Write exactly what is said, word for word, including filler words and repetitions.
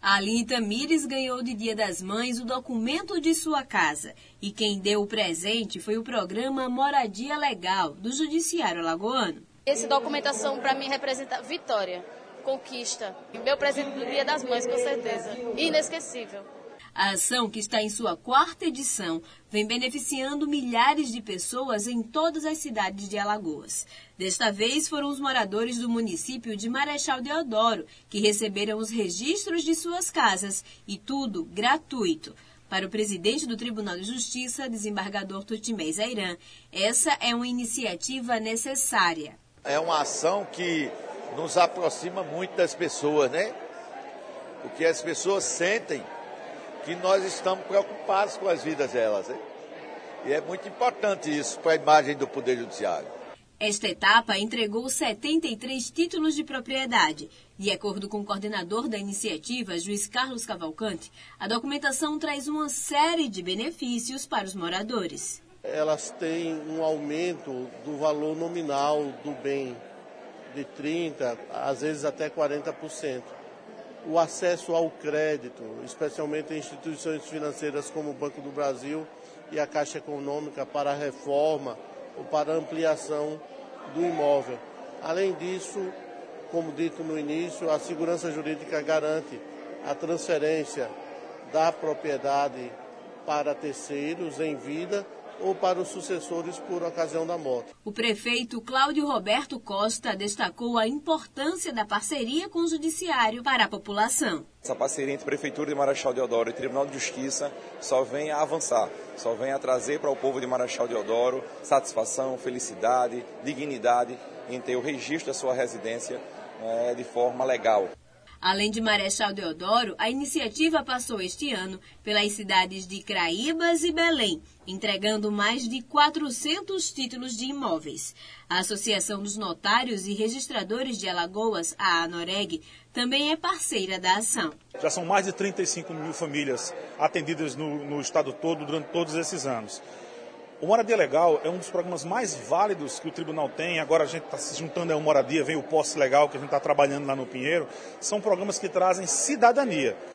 A Aline Tamires ganhou de Dia das Mães o documento de sua casa. E quem deu o presente foi o programa Moradia Legal, do Judiciário Alagoano. Essa documentação para mim representa vitória, conquista. Meu presente do Dia das Mães, com certeza. Inesquecível. A ação, que está em sua quarta edição, vem beneficiando milhares de pessoas em todas as cidades de Alagoas. Desta vez foram os moradores do município de Marechal Deodoro que receberam os registros de suas casas, e tudo gratuito. Para o presidente do Tribunal de Justiça, desembargador Tutimé Zairan, essa é uma iniciativa necessária. É uma ação que nos aproxima muito das pessoas, né? Porque as pessoas sentem que nós estamos preocupados com as vidas delas, né? E é muito importante isso para a imagem do Poder Judiciário. Esta etapa entregou setenta e três títulos de propriedade. De acordo com o coordenador da iniciativa, juiz Carlos Cavalcante, a documentação traz uma série de benefícios para os moradores. Elas têm um aumento do valor nominal do bem de trinta por cento, às vezes até quarenta por cento. O acesso ao crédito, especialmente em instituições financeiras como o Banco do Brasil e a Caixa Econômica, para a reforma ou para a ampliação do imóvel. Além disso, como dito no início, a segurança jurídica garante a transferência da propriedade para terceiros em vida ou para os sucessores por ocasião da morte. O prefeito Cláudio Roberto Costa destacou a importância da parceria com o Judiciário para a população. Essa parceria entre a Prefeitura de Marechal Deodoro e o Tribunal de Justiça só vem a avançar, só vem a trazer para o povo de Marechal Deodoro satisfação, felicidade, dignidade em ter o registro da sua residência é, de forma legal. Além de Marechal Deodoro, a iniciativa passou este ano pelas cidades de Craíbas e Belém, entregando mais de quatrocentos títulos de imóveis. A Associação dos Notários e Registradores de Alagoas, a ANOREG, também é parceira da ação. Já são mais de trinta e cinco mil famílias atendidas no, no estado todo durante todos esses anos. O Moradia Legal é um dos programas mais válidos que o tribunal tem. Agora a gente está se juntando ao Moradia, vem o Posse Legal, que a gente está trabalhando lá no Pinheiro. São programas que trazem cidadania.